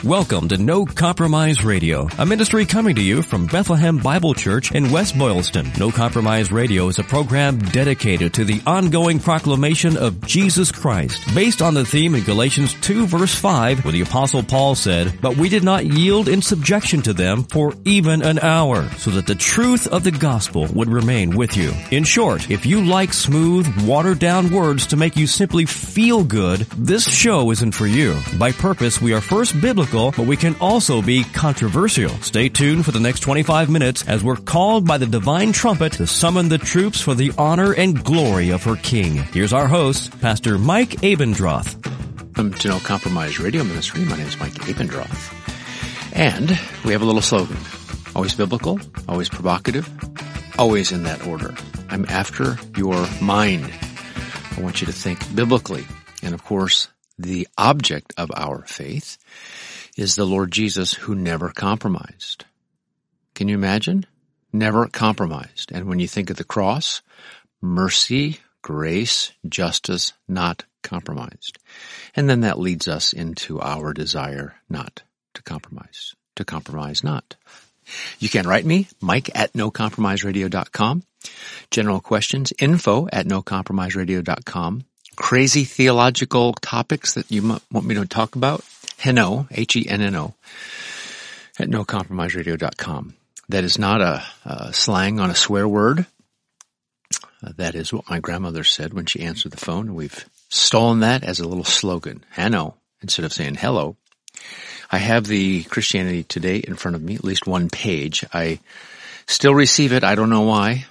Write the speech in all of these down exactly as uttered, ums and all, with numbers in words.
Welcome to No Compromise Radio, a ministry coming to you from Bethlehem Bible Church in West Boylston. No Compromise Radio is a program dedicated to the ongoing proclamation of Jesus Christ, based on the theme in Galatians two verse five, where the Apostle Paul said, "But we did not yield in subjection to them for even an hour, so that the truth of the gospel would remain with you." In short, if you like smooth, watered-down words to make you simply feel good, this show isn't for you. By purpose, we are first biblical, but we can also be controversial. Stay tuned for the next twenty-five minutes as we're called by the divine trumpet to summon the troops for the honor and glory of her King. Here's our host, Pastor Mike Abendroth. Welcome to No Compromise Radio Ministry. My name is Mike Abendroth. And we have a little slogan. Always biblical, always provocative, always in that order. I'm after your mind. I want you to think biblically. And of course, the object of our faith is the Lord Jesus, who never compromised. Can you imagine? Never compromised. And when you think of the cross, mercy, grace, justice, not compromised. And then that leads us into our desire not to compromise, to compromise not. You can write me, Mike at no compromise radio dot com. General questions, info at no compromise radio dot com. Crazy theological topics that you might want me to talk about, Henno, H E N N O, at no compromise radio dot com. That is not a, a slang on a swear word. Uh, that is what my grandmother said when she answered the phone, and we've stolen that as a little slogan, Henno, instead of saying hello. I have the Christianity Today in front of me, at least one page. I still receive it. I don't know why,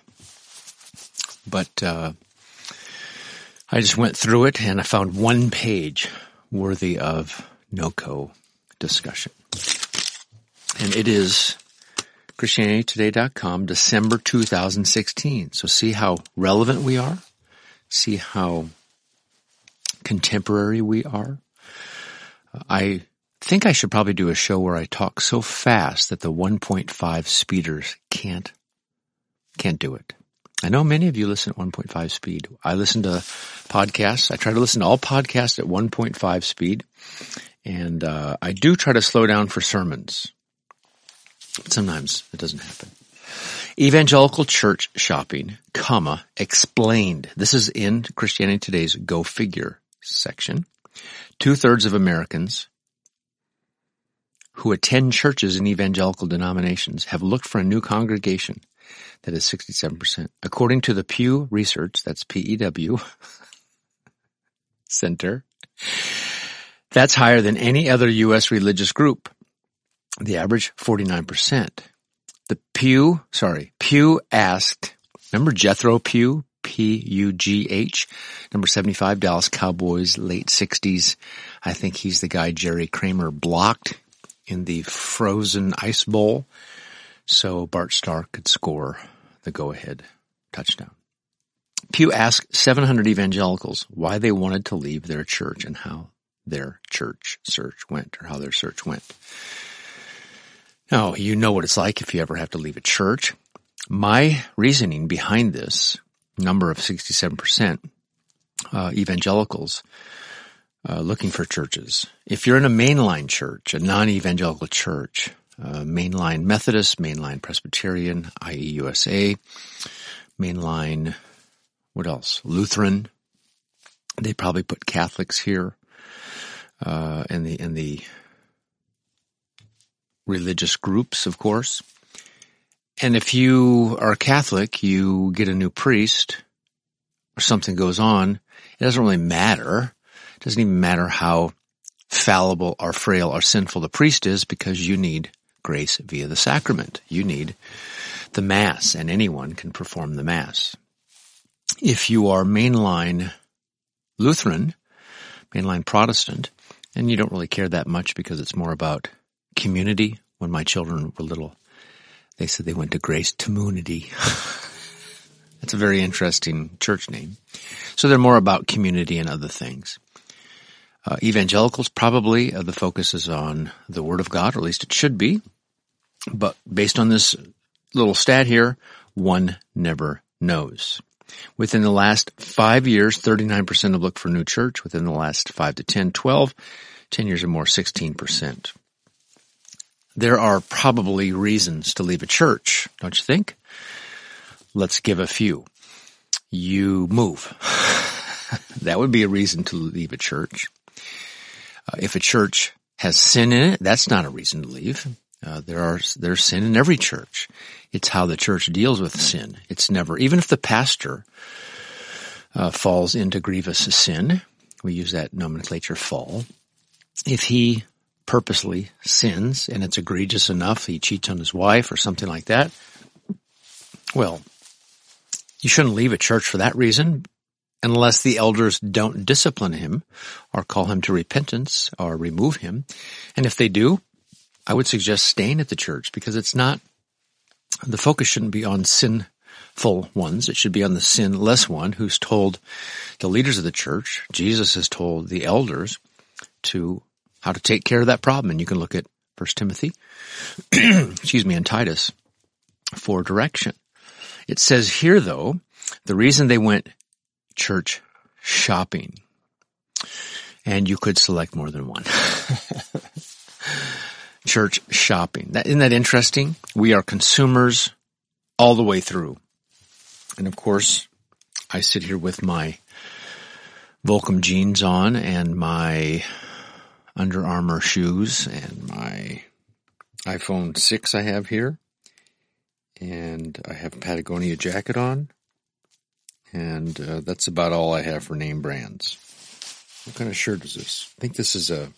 but uh I just went through it and I found one page worthy of no-co discussion. And it is Christianity Today dot com, December two thousand sixteen. So see how relevant we are. See how contemporary we are. I think I should probably do a show where I talk so fast that the one point five speeders can't, can't do it. I know many of you listen at one point five speed. I listen to podcasts. I try to listen to all podcasts at one point five speed. And uh I do try to slow down for sermons. But sometimes it doesn't happen. Evangelical church shopping, comma, explained. This is in Christianity Today's Go Figure section. Two-thirds of Americans who attend churches in evangelical denominations have looked for a new congregation. That is sixty-seven percent. According to the Pew Research, that's P E W, Center, that's higher than any other U S religious group. The average, forty-nine percent. The Pew, sorry, Pew asked, remember Jethro Pugh, P U G H, number seventy-five, Dallas Cowboys, late sixties. I think he's the guy Jerry Kramer blocked in the frozen ice bowl, so Bart Starr could score the go-ahead touchdown. Pew asked seven hundred evangelicals why they wanted to leave their church and how their church search went, or how their search went. Now, you know what it's like if you ever have to leave a church. My reasoning behind this number of sixty-seven percent uh, evangelicals uh, looking for churches. If you're in a mainline church, a non-evangelical church, Uh, mainline Methodist, mainline Presbyterian, that is. U S A, mainline, what else? Lutheran. They probably put Catholics here, uh, and the, and the religious groups, of course. And if you are Catholic, you get a new priest, or something goes on, it doesn't really matter. It doesn't even matter how fallible or frail or sinful the priest is, because you need grace via the sacrament. You need the Mass, and anyone can perform the Mass. If you are mainline Lutheran, mainline Protestant, and you don't really care that much because it's more about community. When my children were little, they said they went to Grace Community. That's a very interesting church name. So they're more about community and other things. Uh, evangelicals, probably uh, the focus is on the Word of God, or at least it should be. But based on this little stat here, one never knows. Within the last five years, thirty-nine percent have looked for a new church. Within the last five to ten, twelve, ten years or more, sixteen percent. there are probably reasons to leave a church, don't you think? Let's give a few. You move. That would be a reason to leave a church. Uh, if a church has sin in it, that's not a reason to leave. Uh, there are there's sin in every church. It's how the church deals with sin. It's never, even if the pastor uh, falls into grievous sin, we use that nomenclature, fall. If he purposely sins and it's egregious enough, he cheats on his wife or something like that, well, you shouldn't leave a church for that reason unless the elders don't discipline him or call him to repentance or remove him. And if they do, I would suggest staying at the church, because it's not, the focus shouldn't be on sinful ones. It should be on the sinless one who's told the leaders of the church. Jesus has told the elders to how to take care of that problem. And you can look at First Timothy, excuse me, and Titus for direction. It says here, though, the reason they went church shopping, and you could select more than one. Church shopping. That, isn't that interesting? We are consumers all the way through. And of course, I sit here with my Volcom jeans on and my Under Armour shoes and my iPhone six I have here. And I have a Patagonia jacket on. And uh, that's about all I have for name brands. What kind of shirt is this? I think this is a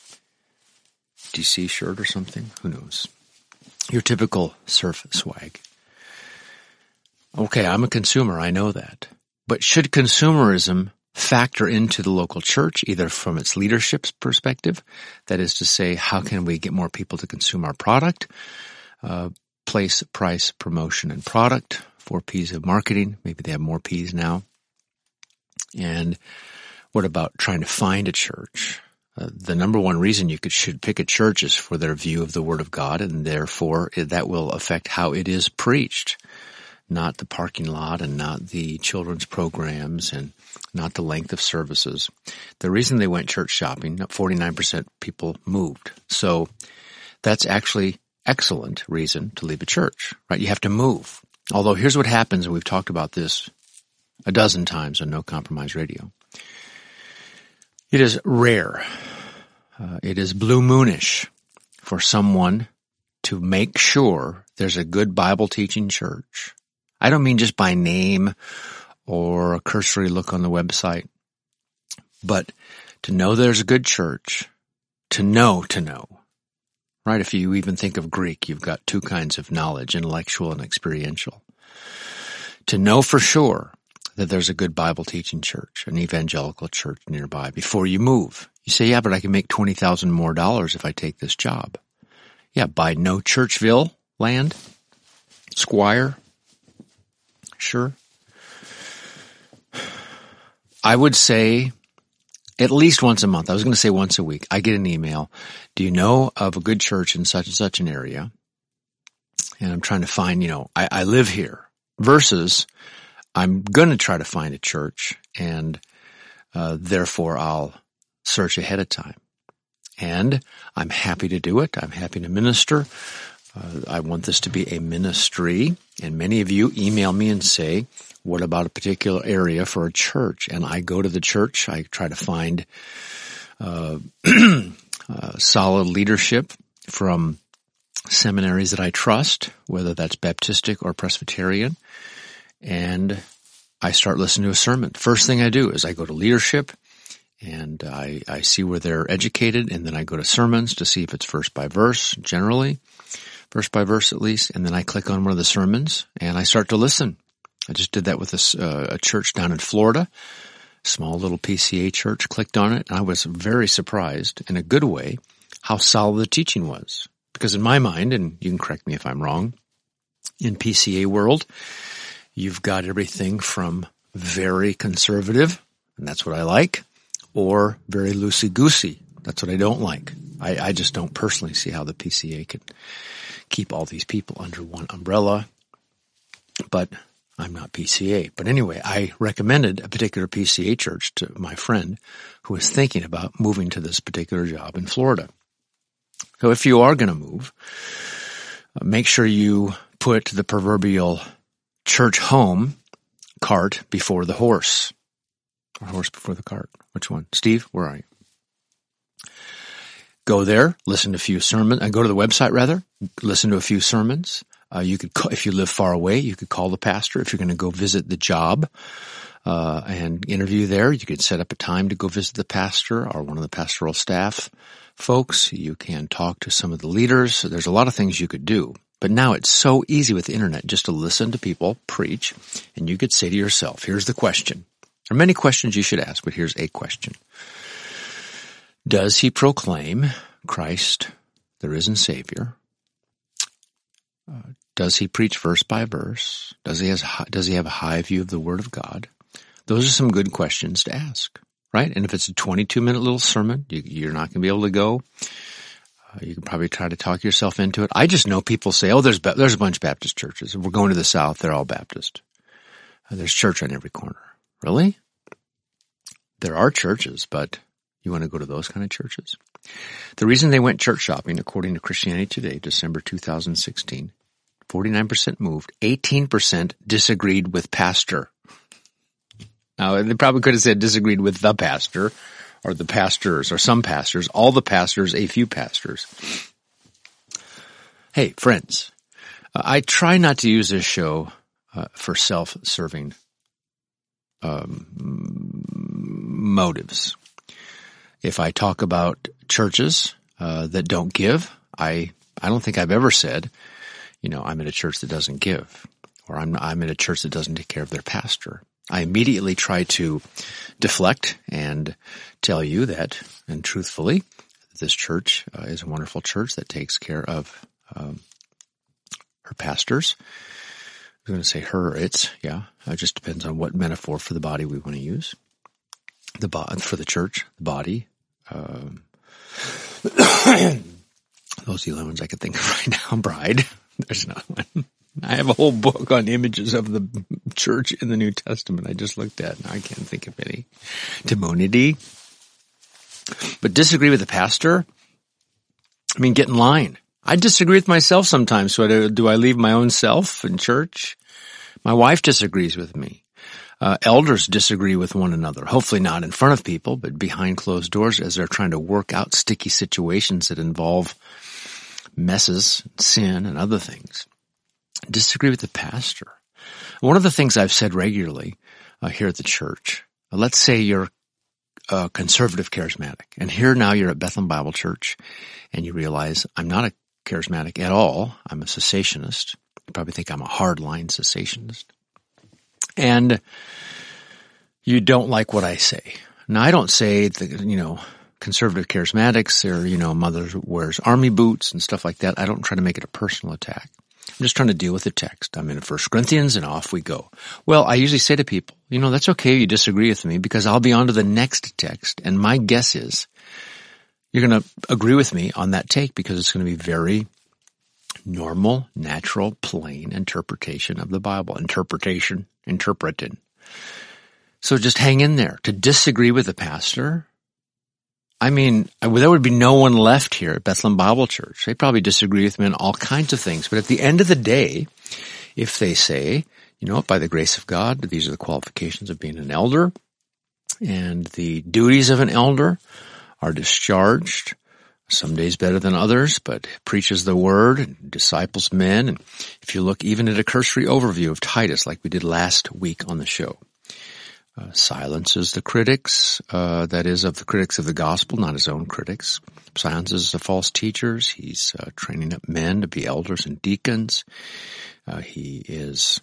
D C shirt or something. Who knows? Your typical surf swag. Okay, I'm a consumer. I know that. But should consumerism factor into the local church, either from its leadership's perspective, that is to say, how can we get more people to consume our product? Uh, place, price, promotion, and product. Four P's of marketing. Maybe they have more P's now. And what about trying to find a church? Uh, the number one reason you could, should pick a church is for their view of the Word of God, and therefore it, that will affect how it is preached. Not the parking lot and not the children's programs and not the length of services. The reason they went church shopping, forty-nine percent people moved. So that's actually excellent reason to leave a church, right? You have to move. Although here's what happens, and we've talked about this a dozen times on No Compromise Radio. It is rare, uh, it is blue moonish for someone to make sure there's a good Bible teaching church. I don't mean just by name or a cursory look on the website, but to know there's a good church, to know to know. Right? If you even think of Greek, you've got two kinds of knowledge, intellectual and experiential. To know for sure that there's a good Bible teaching church, an evangelical church nearby before you move. You say, yeah, but I can make twenty thousand more dollars if I take this job. Yeah, buy no Churchville land, Squire. Sure. I would say at least once a month. I was going to say once a week. I get an email. Do you know of a good church in such and such an area? And I'm trying to find, you know, I, I live here versus I'm going to try to find a church and uh, therefore I'll search ahead of time. And I'm happy to do it. I'm happy to minister. Uh, I want this to be a ministry. And many of you email me and say, what about a particular area for a church? And I go to the church. I try to find uh, uh, solid leadership from seminaries that I trust, whether that's Baptistic or Presbyterian. And I start listening to a sermon. First thing I do is I go to leadership and I, I see where they're educated, and then I go to sermons to see if it's verse by verse, generally, verse by verse at least, and then I click on one of the sermons and I start to listen. I just did that with a, uh, a church down in Florida, small little P C A church, clicked on it, and I was very surprised, in a good way, how solid the teaching was. Because in my mind, and you can correct me if I'm wrong, in P C A world, you've got everything from very conservative, and that's what I like, or very loosey-goosey. That's what I don't like. I, I just don't personally see how the P C A can keep all these people under one umbrella, but I'm not P C A. But anyway, I recommended a particular P C A church to my friend who was thinking about moving to this particular job in Florida. So if you are going to move, uh, make sure you put the proverbial church home cart before the horse. Or horse before the cart. Which one? Steve, where are you? Go there, listen to a few sermons, and go to the website rather, listen to a few sermons. Uh, you could, call, if you live far away, you could call the pastor. If you're going to go visit the job, uh, and interview there, you could set up a time to go visit the pastor or one of the pastoral staff folks. You can talk to some of the leaders. There's a lot of things you could do. But now it's so easy with the internet just to listen to people preach, and you could say to yourself, here's the question. There are many questions you should ask, but here's a question. Does he proclaim Christ, the risen Savior? Uh, does he preach verse by verse? Does he has does he have a high view of the Word of God? Those are some good questions to ask, right? And if it's a twenty-two minute little sermon, you, you're not going to be able to go. Uh, you can probably try to talk yourself into it. I just know people say, "Oh, there's there's a bunch of Baptist churches. We're going to the South; they're all Baptist. Uh, there's church on every corner." Really? There are churches, but you want to go to those kind of churches? The reason they went church shopping, according to Christianity Today, December two thousand sixteen, forty-nine percent moved, eighteen percent disagreed with pastor. Now, they probably could have said disagreed with the pastor or the pastors or some pastors, all the pastors, a few pastors. Hey, friends, uh, I try not to use this show uh, for self-serving um, motives. If I talk about churches uh, that don't give, I I don't think I've ever said, you know, I'm in a church that doesn't give, or I'm I'm in a church that doesn't take care of their pastor. I immediately try to deflect and tell you that, and truthfully, this church uh, is a wonderful church that takes care of um, her pastors. I was going to say her, it's, yeah, it just depends on what metaphor for the body we want to use. The bo- for the church, the body. Um, those are the only ones I could think of right now. Bride. There's not one. I have a whole book on images of the church in the New Testament I just looked at. Now I can't think of any. Timonity. But disagree with the pastor? I mean, get in line. I disagree with myself sometimes. So do, do I leave my own self in church? My wife disagrees with me. Uh, elders disagree with one another. Hopefully not in front of people, but behind closed doors as they're trying to work out sticky situations that involve messes, sin, and other things. Disagree with the pastor. One of the things I've said regularly uh, here at the church, uh, let's say you're a conservative charismatic, and here now you're at Bethlehem Bible Church, and you realize I'm not a charismatic at all. I'm a cessationist. You probably think I'm a hardline cessationist. And you don't like what I say. Now, I don't say that, you know, conservative charismatics or, you know, mother wears army boots and stuff like that. I don't try to make it a personal attack. I'm just trying to deal with the text. I'm in First Corinthians and off we go. Well, I usually say to people, you know, that's okay you disagree with me because I'll be on to the next text. And my guess is you're going to agree with me on that take because it's going to be very normal, natural, plain interpretation of the Bible. Interpretation, interpreted. So just hang in there. To disagree with the pastor, I mean, there would be no one left here at Bethlehem Bible Church. They probably disagree with me on all kinds of things. But at the end of the day, if they say, you know what, by the grace of God, these are the qualifications of being an elder, and the duties of an elder are discharged, some days better than others, but preaches the word and disciples men. And if you look even at a cursory overview of Titus, like we did last week on the show, uh, silences the critics, uh, that is of the critics of the gospel, not his own critics. Silences the false teachers. He's uh, training up men to be elders and deacons. Uh, he is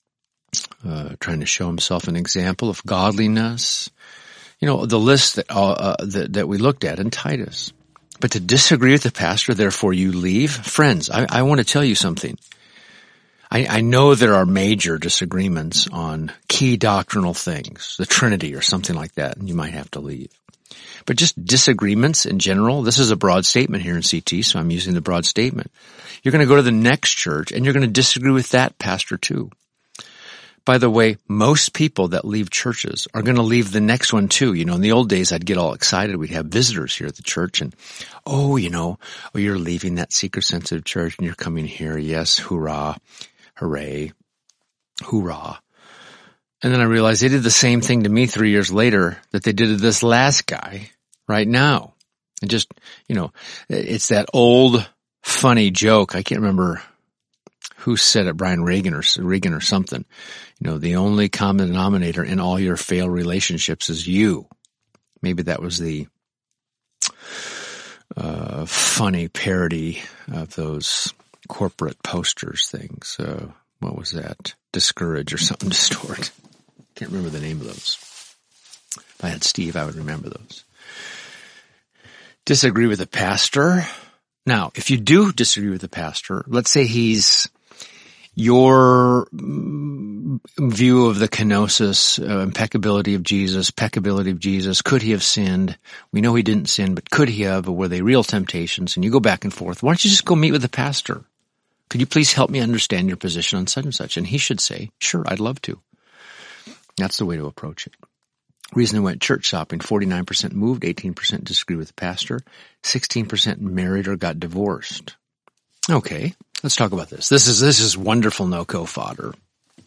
uh, trying to show himself an example of godliness. You know, the list that, uh, uh, that, that we looked at in Titus. But to disagree with the pastor, therefore you leave? Friends, I, I want to tell you something. I, I know there are major disagreements on key doctrinal things, the Trinity or something like that, and you might have to leave. But just disagreements in general, this is a broad statement here in C T, so I'm using the broad statement. You're going to go to the next church, and you're going to disagree with that pastor too. By the way, most people that leave churches are going to leave the next one too. You know, in the old days, I'd get all excited. We'd have visitors here at the church and, oh, you know, oh, you're leaving that seeker-sensitive church and you're coming here. Yes, hoorah, hooray, hoorah. And then I realized they did the same thing to me three years later that they did to this last guy right now. And just, you know, it's that old funny joke. I can't remember who said it, Brian Reagan or Reagan or something. You know, the only common denominator in all your failed relationships is you. Maybe that was the uh, funny parody of those corporate posters things. Uh, what was that? Discourage or something, distort. Can't remember the name of those. If I had Steve, I would remember those. Disagree with the pastor. Now, if you do disagree with the pastor, let's say he's your view of the kenosis, uh, impeccability of Jesus, peccability of Jesus. Could he have sinned? We know he didn't sin, but could he have? Or were they real temptations? And you go back and forth. Why don't you just go meet with the pastor? Could you please help me understand your position on such and such? And he should say, sure, I'd love to. That's the way to approach it. Reason I went church shopping, forty-nine percent moved, eighteen percent disagreed with the pastor, sixteen percent married or got divorced. Okay, let's talk about this. This is, this is wonderful no-co fodder.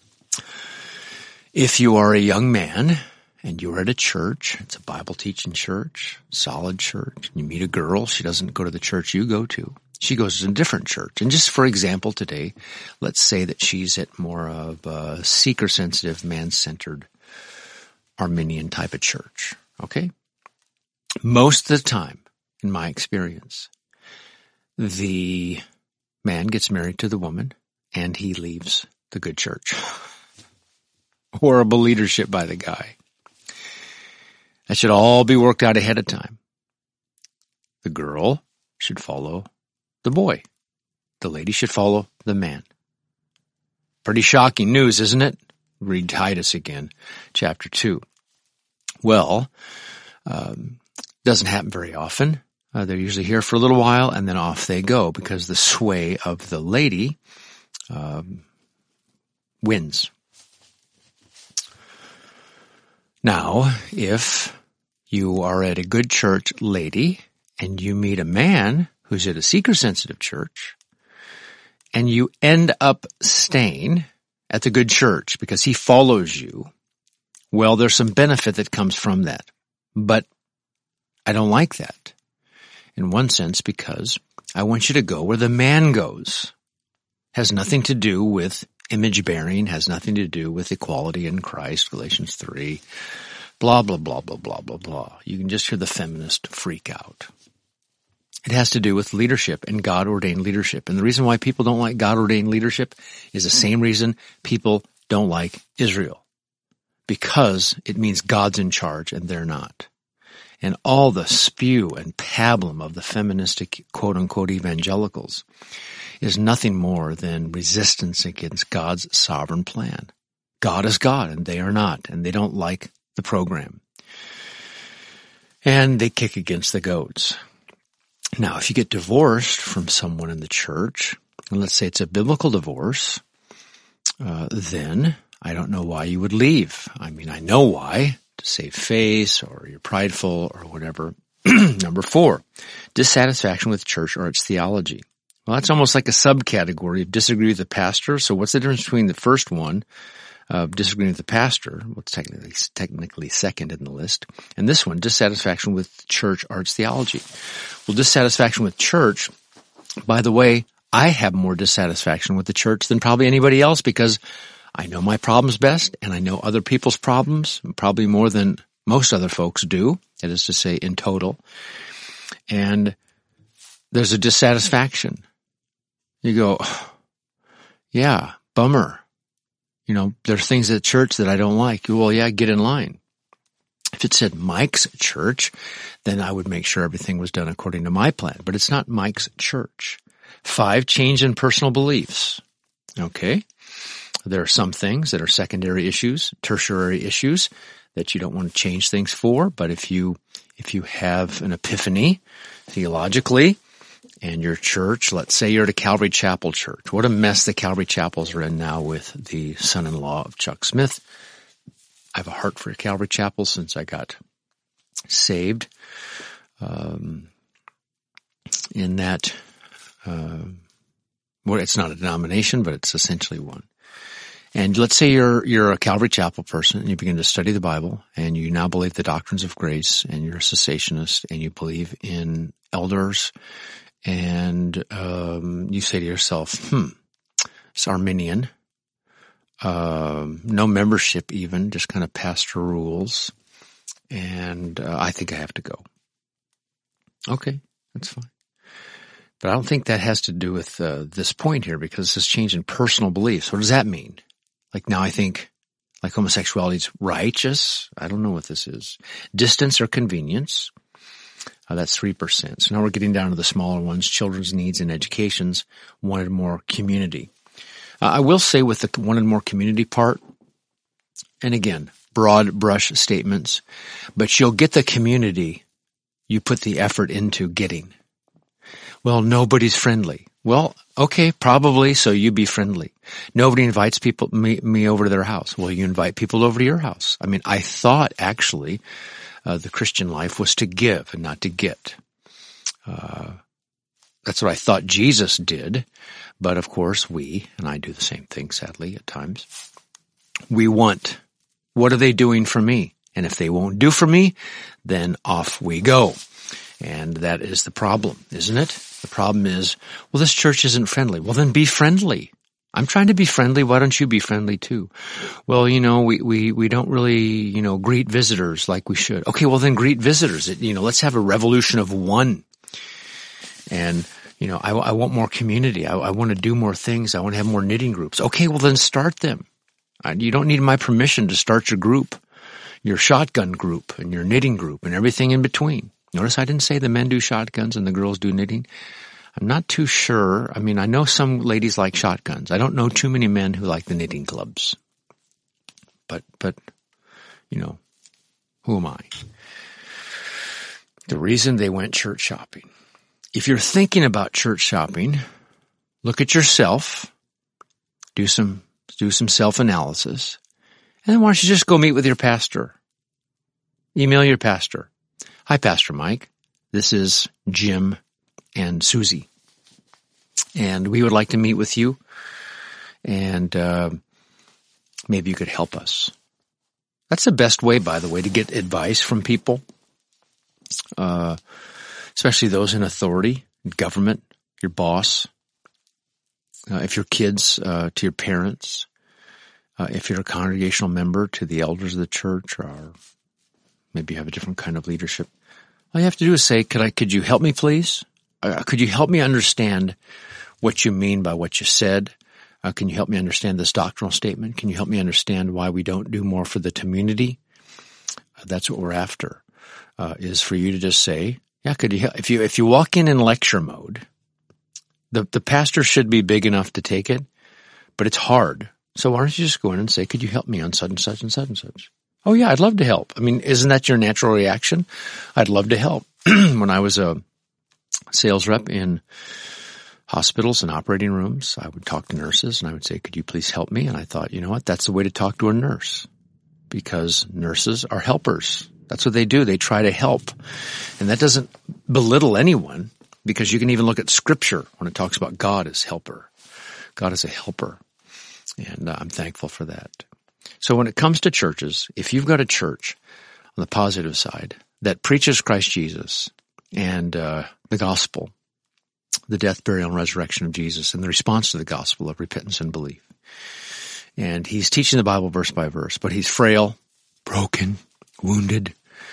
If you are a young man and you're at a church, it's a Bible teaching church, solid church, and you meet a girl, she doesn't go to the church you go to. She goes to a different church. And just for example today, let's say that she's at more of a seeker-sensitive, man-centered Arminian type of church. Okay? Most of the time, in my experience, the man gets married to the woman and he leaves the good church. Horrible leadership by the guy. That should all be worked out ahead of time. The girl should follow the boy. The lady should follow the man. Pretty shocking news, isn't it? Read Titus again, chapter two. Well, um, doesn't happen very often. Uh, they're usually here for a little while and then off they go because the sway of the lady um, wins. Now, if you are at a good church lady and you meet a man who's at a seeker-sensitive church and you end up staying at the good church because he follows you, well, there's some benefit that comes from that. But I don't like that in one sense because I want you to go where the man goes. Has nothing to do with image bearing, has nothing to do with equality in Christ, Galatians three, blah, blah, blah, blah, blah, blah, blah. You can just hear the feminist freak out. It has to do with leadership and God-ordained leadership. And the reason why people don't like God-ordained leadership is the same reason people don't like Israel. Because it means God's in charge and they're not. And all the spew and pablum of the feministic quote-unquote evangelicals is nothing more than resistance against God's sovereign plan. God is God and they are not, and they don't like the program. And they kick against the goats. Now, if you get divorced from someone in the church, and let's say it's a biblical divorce, uh, then I don't know why you would leave. I mean, I know why, to save face or you're prideful or whatever. Number four, dissatisfaction with church or its theology. Well, that's almost like a subcategory of disagree with the pastor. So what's the difference between the first one, of disagreeing with the pastor, what's technically, technically second in the list, and this one, dissatisfaction with church or its theology? Well, dissatisfaction with church, by the way, I have more dissatisfaction with the church than probably anybody else because I know my problems best and I know other people's problems, probably more than most other folks do, that is to say in total. And there's a dissatisfaction. You go, yeah, bummer. You know, there's things at church that I don't like. Well, yeah, get in line. If it said Mike's church, then I would make sure everything was done according to my plan. But it's not Mike's church. Five, change in personal beliefs. Okay. There are some things that are secondary issues, tertiary issues that you don't want to change things for. But if you, if you have an epiphany theologically and your church, let's say you're at a Calvary Chapel church. What a mess the Calvary Chapels are in now with the son-in-law of Chuck Smith. I have a heart for Calvary Chapel since I got saved. Um, in that, uh, well, it's not a denomination, but it's essentially one. And let's say you're you're a Calvary Chapel person and you begin to study the Bible and you now believe the doctrines of grace and you're a cessationist and you believe in elders and um, you say to yourself, hmm, it's Arminian, um, no membership even, just kind of pastor rules, and uh, I think I have to go. Okay, that's fine. But I don't think that has to do with uh, this point here because this change in personal beliefs. What does that mean? Like now I think like homosexuality is righteous. I don't know what this is. Distance or convenience. Uh, that's three percent. So now we're getting down to the smaller ones. Children's needs and educations. Wanted more community. Uh, I will say with the wanted more community part, and again, broad brush statements, but you'll get the community you put the effort into getting. Well, nobody's friendly. Well, okay, probably, so you be friendly. Nobody invites people, me, me over to their house. Well, you invite people over to your house. I mean, I thought actually uh, the Christian life was to give and not to get. Uh, that's what I thought Jesus did. But of course, we, and I do the same thing, sadly, at times, we want, what are they doing for me? And if they won't do for me, then off we go. And that is the problem, isn't it? The problem is, well, this church isn't friendly. Well, then be friendly. I'm trying to be friendly. Why don't you be friendly too? Well, you know, we, we, we don't really, you know, greet visitors like we should. Okay, well then greet visitors. It, you know, let's have a revolution of one. And, you know, I, I want more community. I, I want to do more things. I want to have more knitting groups. Okay, well then start them. I, you don't need my permission to start your group, your shotgun group and your knitting group and everything in between. Notice I didn't say the men do shotguns and the girls do knitting. I'm not too sure. I mean, I know some ladies like shotguns. I don't know too many men who like the knitting clubs. But, but, you know, who am I? The reason they went church shopping. If you're thinking about church shopping, look at yourself, do some, do some self-analysis, and then why don't you just go meet with your pastor? Email your pastor. Hi, Pastor Mike. This is Jim and Susie, and we would like to meet with you, and uh, maybe you could help us. That's the best way, by the way, to get advice from people, uh, especially those in authority, government, your boss, uh, if you're kids, uh, to your parents, uh, if you're a congregational member, to the elders of the church, or maybe you have a different kind of leadership. All you have to do is say, could I, could you help me, please? Uh, could you help me understand what you mean by what you said? Uh, can you help me understand this doctrinal statement? Can you help me understand why we don't do more for the community? Uh, that's what we're after, uh, is for you to just say, yeah, could you help? If you, if you walk in in lecture mode, the, the pastor should be big enough to take it, but it's hard. So why don't you just go in and say, could you help me on such and such and such and such? Oh yeah, I'd love to help. I mean, isn't that your natural reaction? I'd love to help. When I was a sales rep in hospitals and operating rooms, I would talk to nurses and I would say, could you please help me? And I thought, you know what? That's the way to talk to a nurse, because nurses are helpers. That's what they do. They try to help. And that doesn't belittle anyone, because you can even look at scripture when it talks about God as helper. God is a helper. And uh, I'm thankful for that. So when it comes to churches, if you've got a church on the positive side that preaches Christ Jesus and uh, the gospel, the death, burial, and resurrection of Jesus, and the response to the gospel of repentance and belief, and he's teaching the Bible verse by verse, but he's frail, broken, wounded,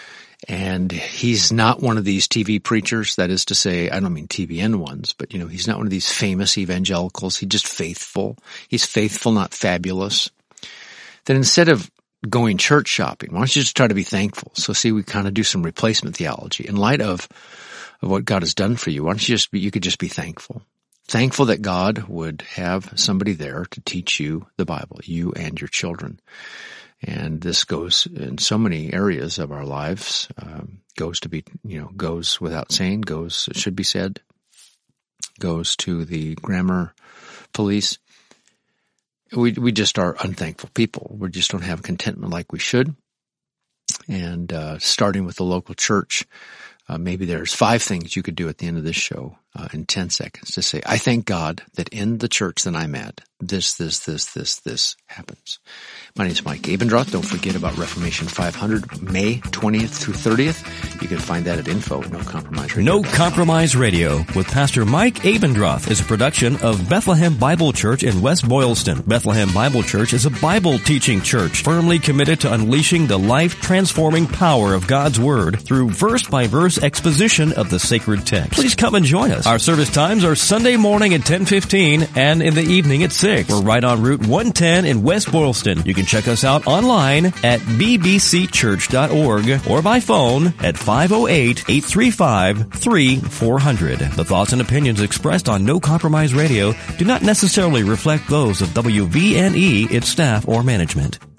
and he's not one of these T V preachers. That is to say, I don't mean T V N ones, but you know, he's not one of these famous evangelicals. He's just faithful. He's faithful, not fabulous. Then instead of going church shopping, why don't you just try to be thankful? So see, we kind of do some replacement theology. In light of, of what God has done for you, why don't you just be, you could just be thankful. Thankful that God would have somebody there to teach you the Bible, you and your children. And this goes in so many areas of our lives, um, goes to be, you know, goes without saying, goes, it should be said. goes to the grammar police. We we just are unthankful people. We just don't have contentment like we should. And uh, starting with the local church, uh, maybe there's five things you could do at the end of this show uh, in ten seconds to say, I thank God that in the church that I'm at, this, this, this, this, this happens. My name is Mike Abendroth. Don't forget about Reformation five hundred, May twentieth through thirtieth. You can find that at info at No Compromise Radio. No Compromise Radio with Pastor Mike Abendroth is a production of Bethlehem Bible Church in West Boylston. Bethlehem Bible Church is a Bible teaching church firmly committed to unleashing the life-transforming power of God's Word through verse-by-verse exposition of the sacred text. Please come and join us. Our service times are Sunday morning at ten fifteen and in the evening at six. We're right on Route one ten in West Boylston. You can check us out online at b b c church dot org or by phone at five oh eight, eight three five, three four hundred. The thoughts and opinions expressed on No Compromise Radio do not necessarily reflect those of W V N E, its staff, or management.